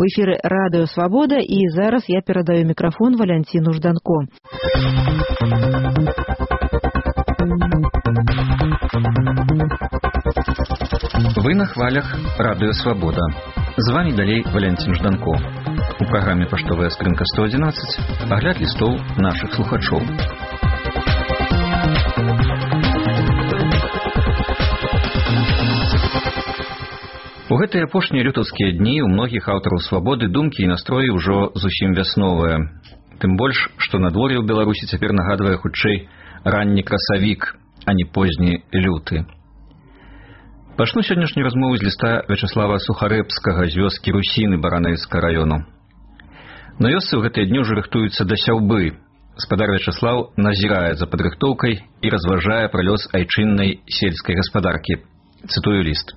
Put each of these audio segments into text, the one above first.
У эфіры радыё «Свабода» і зараз я перадаю мікрафон Валянціну Жданко. Вы на хвалях радыё «Свабода». З вами далей Валянцін Жданко. У праграме «Паштовая скрынка 111» агляд лістоў нашых слухачоў. У гэтыя апошнія лютаўскія дні ў многіх аўтараў «Свабоды» думкі і настроі ўжо зусім вясновыя. Тым больш, што надвор'е ў Беларусі цяпер нагадвае хутчэй ранні красавік, а не позні люты. Пачну сённяшнюю размову з ліста Вячаслава Сухарэбскага з вёскі Русіны Баранавіцкага раёну. На вёсцы ў гэтыя дні ўжо рыхтуюцца да сяўбы. Гаспадар Вячаслаў назірае за падрыхтоўкай і разважае пра лёс айчыннай сельскай гаспадаркі. Цытую ліст.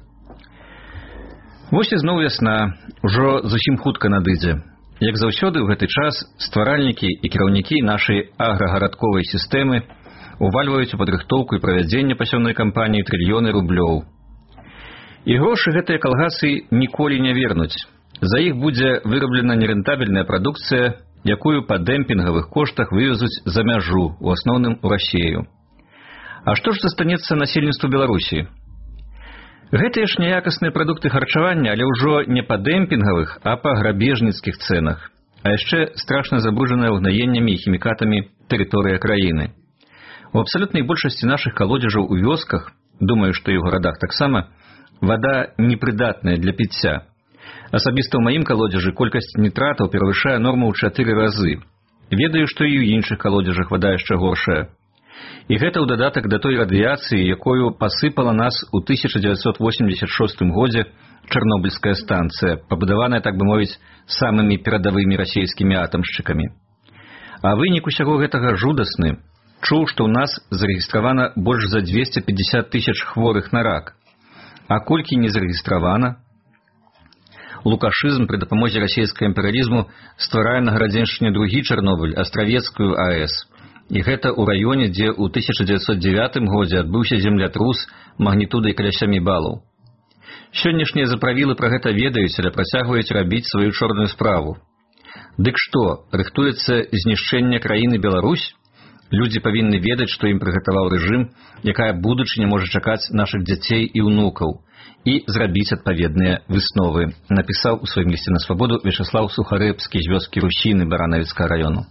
Вось і зноў вясна, ужо зусім хутка надыдзе. Як заўсёды ў гэты час стваральнікі і кіраўнікі нашай аграгарадковай сістэмы увальваюць у падрыхтоўку і правядзенне пасёўнай кампаніі трыльёны рублёў. І грошы гэтыя калгасы ніколі не вернуць. За іх будзе выраблена нерэнтабельная прадукцыя, якую па дэмпінгавых коштах вывезуць за мяжу, у асноўным у Расею. А што ж застанецца насельніцтву Беларусі? Гэтыя ж няякасныя прадукты харчавання, але ўжо не па дэмпінгавых, а па грабежніцкіх цэнах. А яшчэ страшна забруджаная ўгнаеннямі і хімікатамі тэрыторыя краіны. У абсалютнай большасці нашых калодзежаў у вёсках, думаю, што і ў гарадах таксама, вада непрыдатная для піцця. Асабіста ў маім калодзежы колькасць нітратаў перавышае норму ў 4 разы. Ведаю, што і ў іншых калодзежах вада яшчэ горшая. І гэта ў дадатак да той радыяцыі, якою пасыпала нас у 1986 годзе Чарнобыльская станцыя, пабудаваная, так бы мовіць, самымі перадавымі расейскімі атамшчыкамі. А вынік усяго гэтага жудасны. Чуў, што ў нас зарэгістравана больш за 250 тысяч хворых на рак. А колькі не зарэгістравана? Лукашызм пры дапамозе расейскага імперыялізму стварае на Гарадзеншчыне другі Чарнобыль, Астравецкую АЭС. І гэта ў раёне, дзе ў 1909 годзе адбыўся землятрус магнітудай каля 7 балаў. Сённяшнія заправілы пра гэта ведаюць, але працягваюць рабіць сваю чорную справу. Дык што, рыхтуецца знішчэнне краіны Беларусь? Людзі павінны ведаць, што ім прыгатаваў рэжым, якая будучыня можа чакаць нашых дзяцей і ўнукаў, і зрабіць адпаведныя высновы, напісаў у сваім лісце на свабоду Вячаслаў Сухарэбскі з вёскі Русіны Баранавіцкага раёну.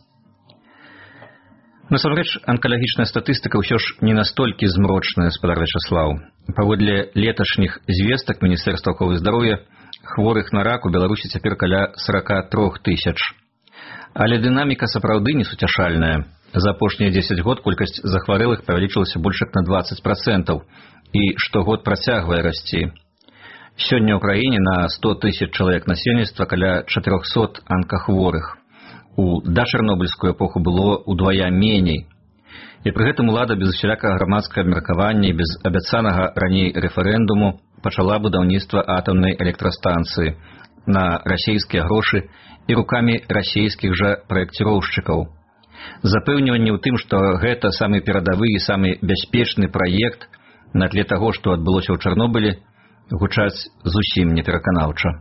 Насамрэч, анкалагічная статыстыка ўсё ж не настолькі змрочная, гаспадар Вячаслаў. Паводле леташніх звестак Міністэрства аховы здароўя, хворых на рак у Беларусі цяпер каля 43 тысяч. Але дынаміка сапраўды несуцяшальная. За апошнія 10 год колькасць захварэлых павялічылася больш як на 20%, і штогод працягвае расці. Сёння ў краіне на 100 тысяч чалавек насельніцтва каля 400 анкахворых. У дачарнобыльскую эпоху было удвая меней. І пры гэтым улада без усялякага грамадскага абмеркавання і без абяцанага раней рэферэндуму пачала будаўніцтва атамнай электрастанцыі на расейскія грошы і рукамі расейскіх жа праекціроўшчыкаў. Запэўніванне ў тым, што гэта самы перадавы і самы бяспечны праект на тле таго, што адбылося ў Чарнобылі, гучаць зусім непераканаўча.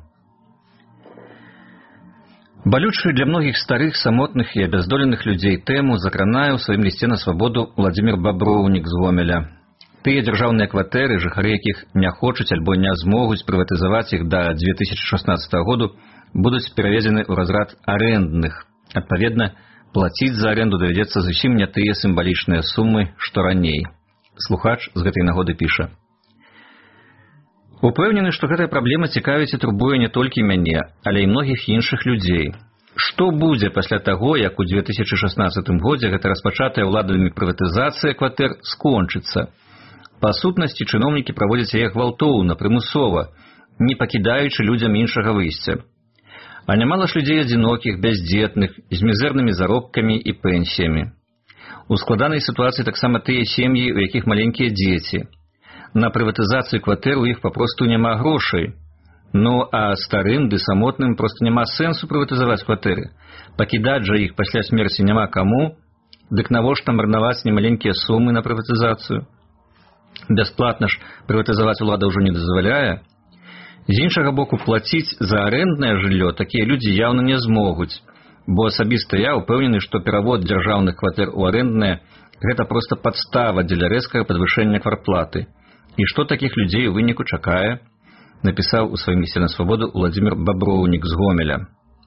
Балючую для многіх старых, самотных і абяздоленых людзей тэму закранае ў сваім лісце на свабоду Владзімір Баброўнік з Гомеля. Тыя дзяржаўныя кватэры, жыхары якіх не хочуць альбо не змогуць прыватызаваць іх да 2016 году, будуць пераведзены ў разрад арэндных. Адпаведна, плаціць за аренду давядзецца зусім не тыя сімвалічныя сумы, што раней. Слухач з гэтай нагоды піша. Упэўнены, што гэтая праблема цікавіць і турбуе не толькі мяне, але і многіх іншых людзей. Што будзе пасля таго, як у 2016 годзе гэта распачатая ўладамі прыватызацыя кватэр скончыцца? Па сутнасці чыноўнікі праводзяць яе гвалтоўна, прымусова, не пакідаючы людзям іншага выйсця. А нямала ж людзей адзінокіх, бяздзетных, з мізэрнымі заробкамі і пенсіямі. У складанай сітуацыі таксама тыя сем'і, у якіх маленькія дзеці. На прыватызацыю кватэр у іх папросту няма грошай. Ну, а старым ды самотным проста няма сэнсу прыватызаваць кватэры. Пакідаць жа іх пасля смерці няма каму, дык навошта марнаваць немаленькія сумы на прыватызацыю? Бясплатна ж прыватызаваць улада ўжо не дазваляе. З іншага боку, плаціць за арэнднае жыллё такія людзі яўна не змогуць, бо асабіста я ўпэўнены, што перавод дзяржаўных кватэр у арэнднае – гэта проста падстава дзеля рэзкага падвышэння квартплаты. І што такіх людзей у выніку чакае, напісаў у сваім лісце на свабоду Уладзімір Баброўнік з Гомеля.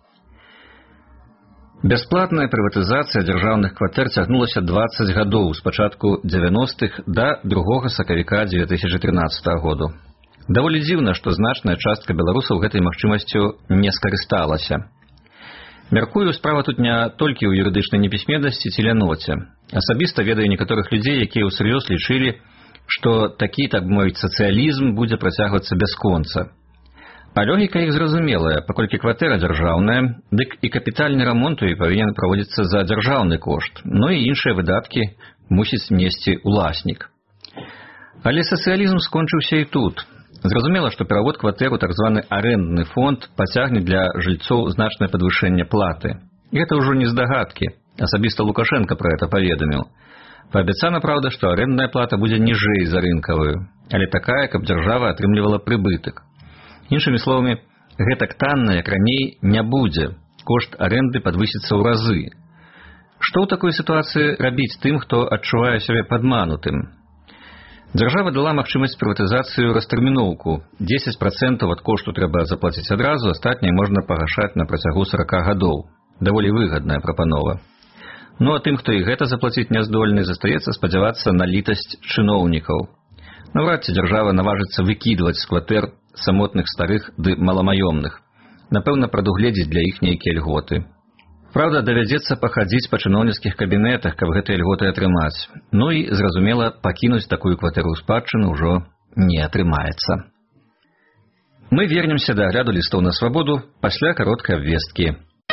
Бясплатная прыватызацыя дзяржаўных кватэр цягнулася 20 гадоў, з пачатку 90-х да 2 сакавіка 2013 году. Даволі дзіўна, што значная частка беларусаў гэтай магчымасцю не скарысталася. Мяркую, справа тут не толькі ў юрыдычнай непісьменнасці ці ляноце. Асабіста ведаю некаторых людзей, якія ўсур'ёз лічылі, што такі, так бы мовіць, сацыялізм будзе працягвацца бясконца. А логіка іх зразумелая, паколькі кватэра дзяржаўная, дык і капітальны рамонт у ёй павінен праводзіцца за дзяржаўны кошт, ну і іншыя выдаткі мусіць несці ўласнік. Але сацыялізм скончыўся і тут. Зразумела, што перавод кватэр у так званы арэндны фонд пацягне для жыльцоў значнае падвышэнне платы. Гэта ўжо не здагадкі. Асабіста Лукашенко пра гэта паведаміў. Паабяцана, праўда, што арэндная плата будзе ніжэй за рынкавую, але такая, каб дзяржава атрымлівала прыбытак. Іншымі словамі, гэтак танна, як раней, не будзе. Кошт арэнды падвысіцца ў разы. Што ў такой сітуацыі рабіць тым, хто адчувае сябе падманутым? Дзяржава дала магчымасць прыватызацыю растэрміноўку. 10% ад кошту трэба заплаціць адразу, астатняе можна пагашаць на працягу 40 гадоў. Даволі выгадная прапанова. Ну а тым, хто і гэта заплаціць не здольны, застаецца спадзявацца на літасць чыноўнікаў. Наўрад ці дзяржава наважыцца выкідваць з кватэр самотных старых ды маламаёмных. Напэўна, прадугледзіць для іх нейкія льготы. Праўда, давядзецца пахадзіць па чыноўніцкіх кабінетах, каб гэтыя льготы атрымаць. Ну і, зразумела, пакінуць такую кватэру ў спадчыну ўжо не атрымаецца. Мы вернемся да агляду лістоў на свабоду пасля кароткай абвесткі.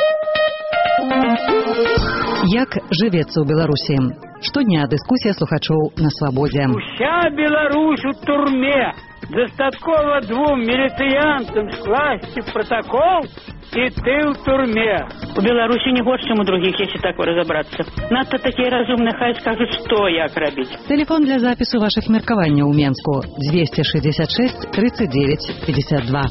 Як жывецца ў Беларусі? Штодня дыскусія слухачоў на свабодзе. Уся Беларусь у турме. Дастаткова 2 міліцыянтам скласці протокол, і ты ў турме. У Беларусі не горш, чым у другіх, если так разобраться. Надто такие разумные, хай скажут, что як рабіць. Телефон для запісу ваших меркаванняў у Менску 266 39 52.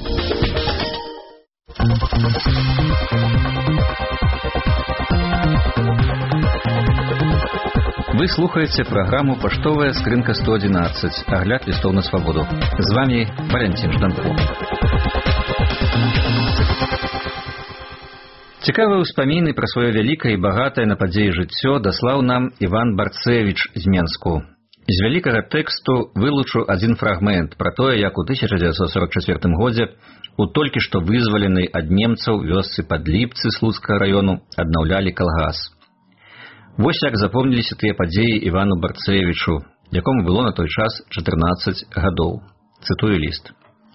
Вы слухаете программу «Паштовая скрынка 111», огляд листов на свободу. С вами Валентин Жданко. Цікавыя ўспаміны пра сваё вялікае і багатае на падзеі жыццё даслаў нам Іван Барцевіч з Менску. З вялікага тэксту вылучу адзін фрагмент пра тое, як у 1944 годзе у толькі што вызваленай ад немцаў вёсцы Падліпцы Слуцкага раёну аднаўлялі калгас. Вось як запомніліся тыя падзеі Івану Барцевічу, якому было на той час 14 гадоў. Цытую ліст.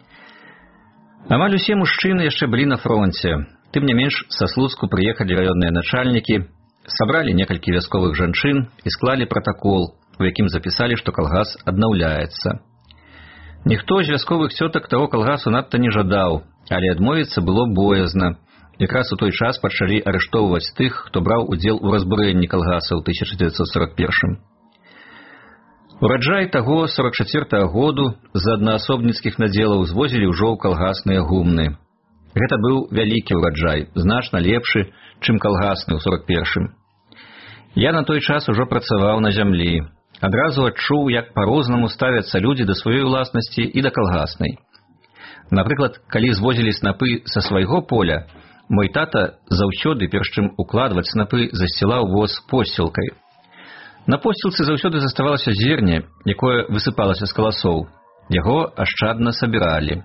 Амаль усе мужчыны яшчэ былі на фронце. Тым не менш, са Слуцку прыехалі раённыя начальнікі, сабралі некалькі вясковых жанчын і склалі пратакол, у якім запісалі, што калгас аднаўляецца. Ніхто з вясковых цётак таго калгасу надта не жадаў, але адмовіцца было боязна. Якраз у той час пачалі арыштоўваць тых, хто браў удзел у разбурэнні калгаса ў 1941. Ураджай таго 44-го году з аднаасобніцкіх надзелаў звозілі ўжо ў калгасныя гумны. Гэта быў вялікі ўраджай, значна лепшы, чым калгасны ў 41-м. Я на той час ужо працаваў на зямлі. Адразу адчуў, як па-рознаму ставяцца людзі да сваёй уласнасці і да калгаснай. Напрыклад, калі звозілі снапы са свайго поля, мой тата заўсёды, перш чым укладваць снапы, засцілаў воз посцілкай. На посцілцы заўсёды заставалася зерне, якое высыпалася з каласоў. Яго ашчадна сабіралі.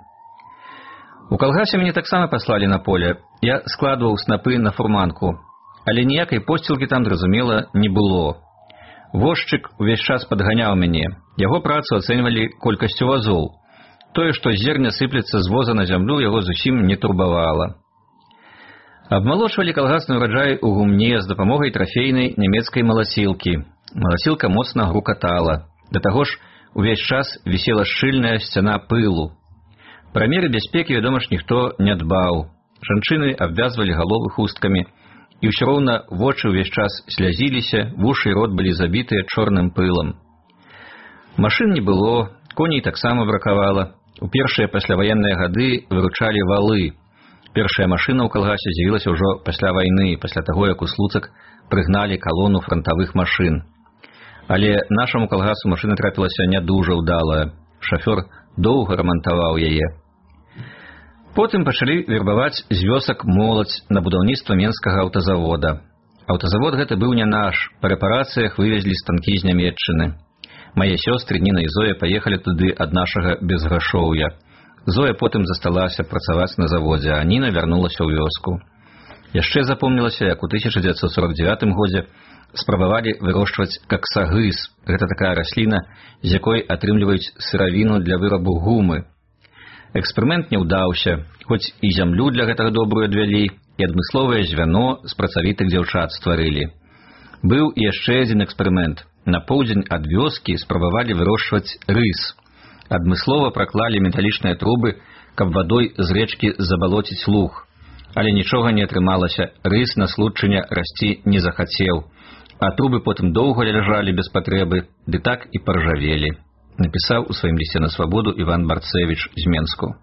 У калгасе мяне таксама паслалі на поле. Я складваў снапы на фурманку, але ніякай посцілкі там, зразумела, не было. Возчык увесь час падганяў мяне. Яго працу ацэньвалі колькасцю вазоў. Тое, што зерня сыплецца з воза на зямлю, яго зусім не турбавала. Абмалочвалі калгасны ўраджай у гумне з дапамогай трафейнай нямецкай маласілкі. Маласілка моцна грукатала. Да таго ж, увесь час вісела шчыльная сцяна пылу. Пра меры бяспекі, вядома ж, ніхто не дбаў. Жанчыны абвязвалі галовы хусткамі, і ўсё роўна вочы ўвесь час слязіліся, вушы і рот былі забітыя чорным пылам. Машын не было, коней таксама бракавала, У першыя пасляваенныя гады выручалі валы. Першая машына ў калгасе з'явілася ўжо пасля вайны, пасля таго, як у Слуцак прыгналі калону франтавых машын. Але нашаму калгасу машына трапілася не дужа ўдалая. Шафёр доўга рамантаваў яе. Потым пачалі вербаваць з вёсак моладзь на будаўніцтва менскага аўтазавода. Аўтазавод гэты быў не наш, па рэпарацыях вывезлі станкі з Нямецчыны. Мае сёстры Ніна і Зоя паехалі туды ад нашага безграшоўя. Зоя потым засталася працаваць на заводзе, а Ніна вярнулася ў вёску. Яшчэ запомнілася, як у 1949 годзе спрабавалі вырошчваць каксагыз. Гэта такая расліна, з якой атрымліваюць сыравіну для вырабу гумы. Эксперымент не ўдаўся, хоць і зямлю для гэтага добрую адвялі, і адмысловае звяно з працавітых дзяўчат стварылі. Быў і яшчэ адзін эксперымент. На поўдзень ад вёскі спрабавалі вырошчваць рыс. Адмыслова праклалі металічныя трубы, каб вадой з рэчкі забалоціць луг. Але нічога не атрымалася, рыс на Случчыне расці не захацеў, а трубы потым доўга ляжалі без патрэбы, ды так і паржавелі, напісаў у сваім лісце на свабоду Іван Барцэвіч з Менску.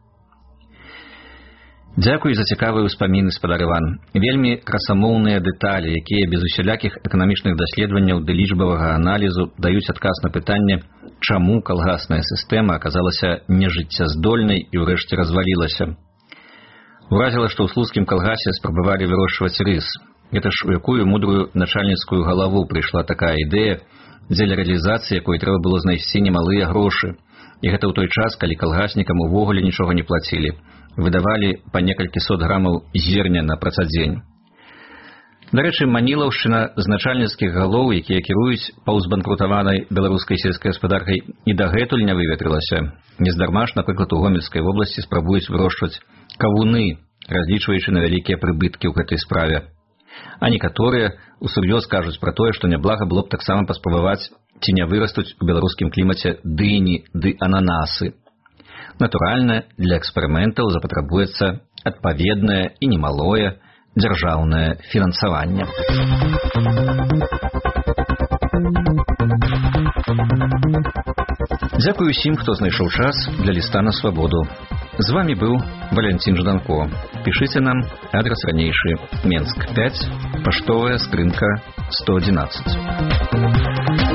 Дзякуй за цікавыя ўспаміны, спадар Іван. Вельмі красамоўныя дэталі, якія без усялякіх эканамічных даследаванняў ды лічбавага аналізу даюць адказ на пытанне, чаму калгасная сістэма аказалася нежыццяздольнай і ўрэшце развалілася. Уразіла, што ў слуцкім калгасе спрабавалі вырошчваць рыс. Гэта ж у якую мудрую начальніцкую галаву прыйшла такая ідэя, дзеля рэалізацыі якой трэба было знайсці немалыя грошы. І гэта ў той час, калі калгаснікам увогуле нічога не плацілі. Выдавалі па некалькі сот грамаў зерня на працадзень. Дарэчы, Манілаўшчына з начальніцкіх галоў, якія кіруюць паўзбанкрутаванай беларускай сельскай гаспадаркай, і дагэтуль не выветрылася. Нездарма ж, напрыклад, у Гомельскай вобласці спрабуюць вырошчваць кавуны, разлічваючы на вялікія прыбыткі ў гэтай справе. А некаторыя усур'ёз кажуць пра тое, што няблага было б таксама паспрабаваць, ці не вырастуць у беларускім клімаце дыні ды ананасы. Натуральна, для эксперыментаў запатрабуецца адпаведнае і немалое дзяржаўнае фінансаванне. Дзякую усім, хто знайшоў час для ліста на свабоду. З вами быў Валянцін Жданко. Пішыце нам, адрес ранейшы: Менск 5, паштовая скрынка 111.